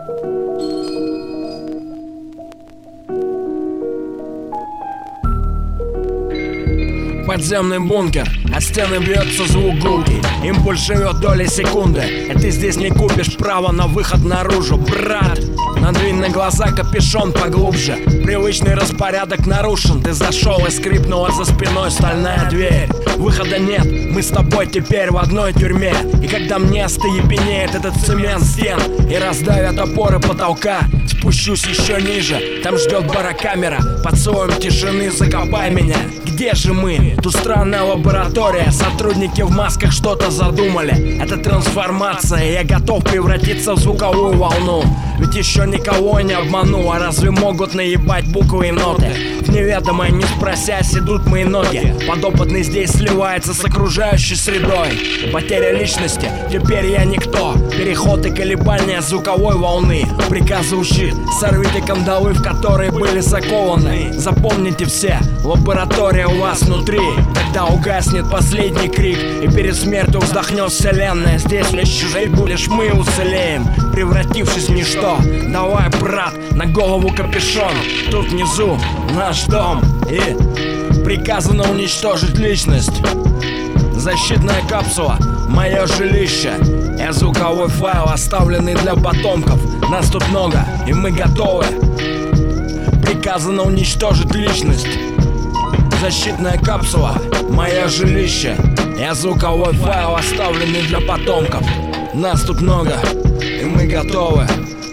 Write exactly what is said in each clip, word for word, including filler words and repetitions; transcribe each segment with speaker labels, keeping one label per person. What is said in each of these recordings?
Speaker 1: Подземный бункер, а стены бьется звук гулки. Импульс живет доли секунды, и ты здесь не купишь право на выход наружу, брат. Надвинь на глаза капюшон поглубже. Привычный распорядок нарушен. Ты зашел и скрипнула за спиной стальная дверь. Выхода нет, мы с тобой теперь в одной тюрьме. И когда мне остаепенеет этот цемент стен и раздавят опоры потолка, спущусь еще ниже, там ждет барокамера. Под слоем тишины закопай меня. Где же мы? Тут странная лаборатория. Сотрудники в масках что-то задумали. Это трансформация, я готов превратиться в звуковую волну. Ведь еще никого не обманул. А разве могут наебать буквы и ноты? В неведомое, не спросясь, идут мои ноги. Подопытный здесь сливается с окружающей средой. Потеря личности, теперь я никто. Переход и колебания звуковой волны. Приказ звучит, сорвите кандалы, в которые были закованы. Запомните все, лаборатория у вас внутри. Когда угаснет последний крик и перед смертью вздохнет вселенная, здесь лишь жить будешь мы уцелеем, превратившись в ничто. Давай, брат, на голову капюшон. Тут внизу наш дом, и приказано уничтожить личность. Защитная капсула, мое жилище. Я звуковой файл, оставленный для потомков. Нас тут много, и мы готовы. Приказано уничтожить личность. Защитная капсула, мое жилище. Я звуковой файл, оставленный для потомков. Нас тут много, и мы готовы.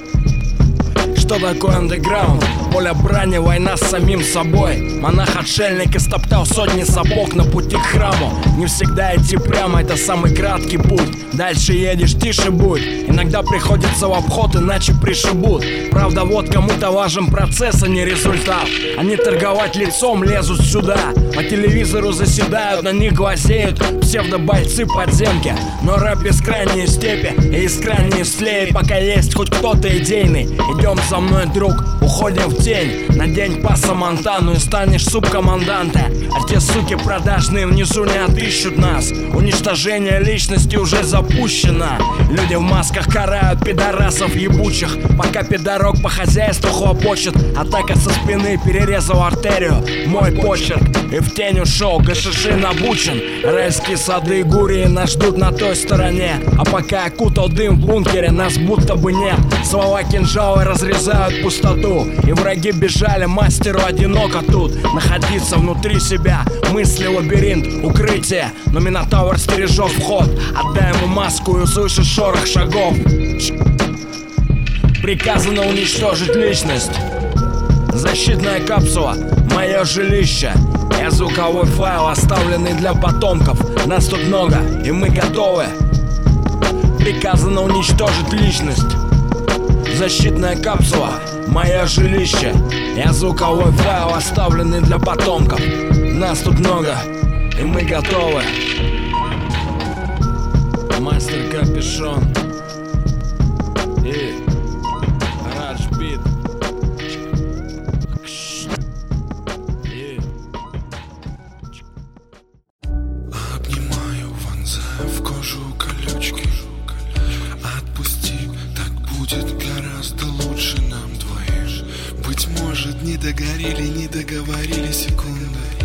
Speaker 1: Что такое андеграунд? Поле брани, война с самим собой. Монах-отшельник истоптал сотни сапог на пути к храму. Не всегда идти прямо, это самый краткий путь. Дальше едешь, тише будь. Иногда приходится в обход, иначе пришибут. Правда, вот кому-то важен процесс, а не результат. Они торговать лицом лезут сюда. По телевизору заседают, на них глазеют псевдобойцы подземки. Но рэп бескрайние степи и бескрайние слеи. Пока есть хоть кто-то идейный, идем со мной, друг, уходим в тень. Надень пасомонтану и станешь субкоманданта. А те суки продажные внизу не отыщут нас. Уничтожение личности уже запущено. Люди в масках карают пидорасов ебучих, пока пидорок по хозяйству хлопочет. Атака со спины перерезал артерию. Мой почерк и в тень ушел. ГШШ набучен. Райские сады и гурии нас ждут на той стороне. А пока окутал дым в бункере, нас будто бы нет. Слова кинжалы разрезают пустоту, и враги бежали, мастеру одиноко тут. Находиться внутри себя, мысли лабиринт, укрытие. Но Минотавр стережет вход. Отдай ему маску и услышишь шорох шагов. Приказано уничтожить личность. Защитная капсула, мое жилище. Я звуковой файл, оставленный для потомков. Нас тут много, и мы готовы. Приказано уничтожить личность. Защитная капсула, мое жилище. Я звуковой файл, оставленный для потомков. Нас тут много, и мы готовы. Мастер Капюшон и Раджбит.
Speaker 2: Обнимаю, вонзаю в кожу колючки. Отпусти, так будет гораздо лучше нам двоим. Быть может, не догорели, не договорили секунды.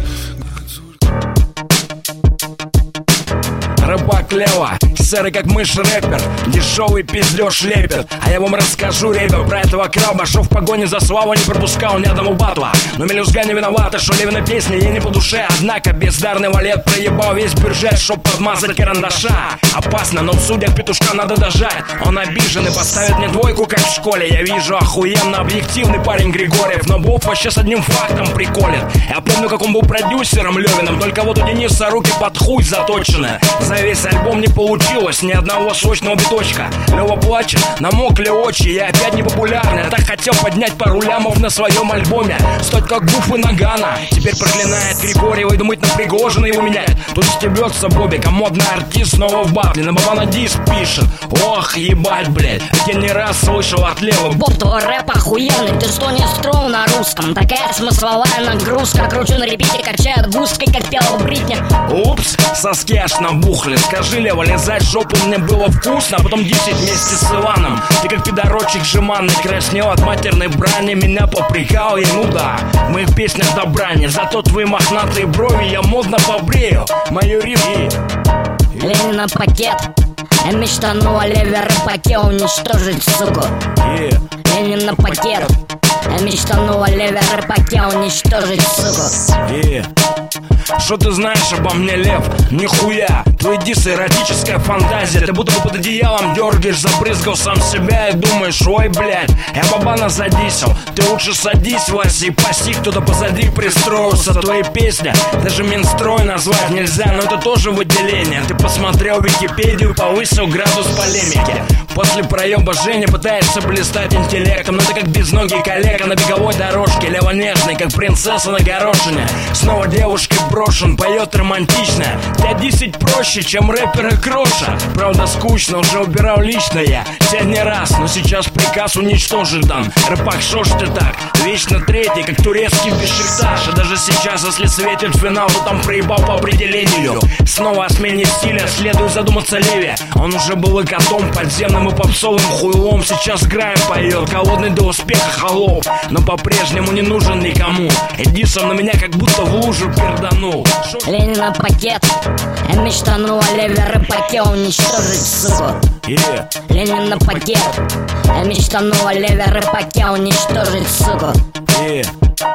Speaker 1: Рыбак Лева, серый как мышь рэпер, дешевый пиздеж лепит. А я вам расскажу, ребят, про этого краба, шо в погоне за славу не пропускал ни одного батла. Но мелюзга не виновата, что Левина песня ей не по душе. Однако бездарный валет проебал весь бюджет, чтоб подмазать карандаша. Опасно, но в судьях петушка надо дожать. Он обижен и поставит мне двойку, как в школе. Я вижу охуенно объективный парень Григорьев, но Боб вообще с одним фактом приколит. Я помню, как он был продюсером Левиным, только вот у Дениса руки под хуй заточены. За весь альбом не получилось ни одного сочного биточка. Лева плачет, намокли очи, я опять не популярный. Я так хотел поднять пару лямов на своем альбоме. Стоит как буфы Нагана. Теперь проклинает Григорьева и думает, на Пригожина его меняет. Тут стебется Бобик, а модный артист снова в батле. На Бабана диск пишет. Ох, ебать, блядь, я не раз слышал от Лева.
Speaker 3: Боб, твой рэп охуенный, ты что не строил на русском? Такая смысловая нагрузка. Кручу на репите, качают густкой, как пела Бритни.
Speaker 1: Упс, соски аж набухли. Скажи, Лева, лизать жопу мне было вкусно, а потом десять вместе с Иваном. Ты как пидорочек жеманный, краснел от матерной брани, меня попрекал, и ну да, в моих песнях добра не, зато твои мохнатые брови я модно побрею. Мою рифи
Speaker 3: Ленина пакет, я мечтану о леве рыбаке уничтожить, суку.
Speaker 1: yeah.
Speaker 3: Ленина пакет, я мечтану о леве рыбаке уничтожить, суку.
Speaker 1: yeah. Что ты знаешь обо мне, Лев? Нихуя. Твои дисы эротическая фантазия. Ты будто бы под одеялом дергаешь, забрызгал сам себя и думаешь: ой, блядь, я бабана задисел. Ты лучше садись, Вася, и паси, кто-то позади пристроился. Твои песни даже Минстрой назвать нельзя, но это тоже выделение. Ты посмотрел Википедию, повысил градус полемики. После проеба Женя пытается блистать интеллектом, но ты как безногий коллега на беговой дорожке. Лева нежный, как принцесса на горошине. Снова девушкой брошен, поет романтично. Тебя десять проще, чем рэпера Кроша. Правда скучно, уже убирал лично я тебя не раз, но сейчас приказ уничтожить дан. Рэпак, шо ж ты так? Вечно третий, как турецкий Бешикташ. И даже сейчас, если светит финал, то там проебал по определению. Снова о смене стиля, следует задуматься левее. Он уже был и котом подземным, и попсовым хуйлом. Сейчас грайм поет, голодный до успеха холоп, но по-прежнему не нужен никому. Эдисон на меня как будто в лужу перданул.
Speaker 3: Ленина пакет, я мечтану о леве рыбаке уничтожить, суку.
Speaker 1: yeah.
Speaker 3: Ленина пакет, я мечтану о леве рыбаке уничтожить, суку.
Speaker 1: yeah.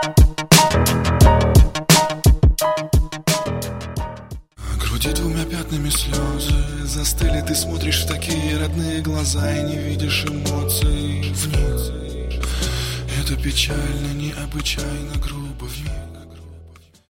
Speaker 2: Груди двумя пятнами слезы застыли, ты смотришь в такие родные глаза и не видишь эмоций вниз. Это печально, необычайно грубо вмиг.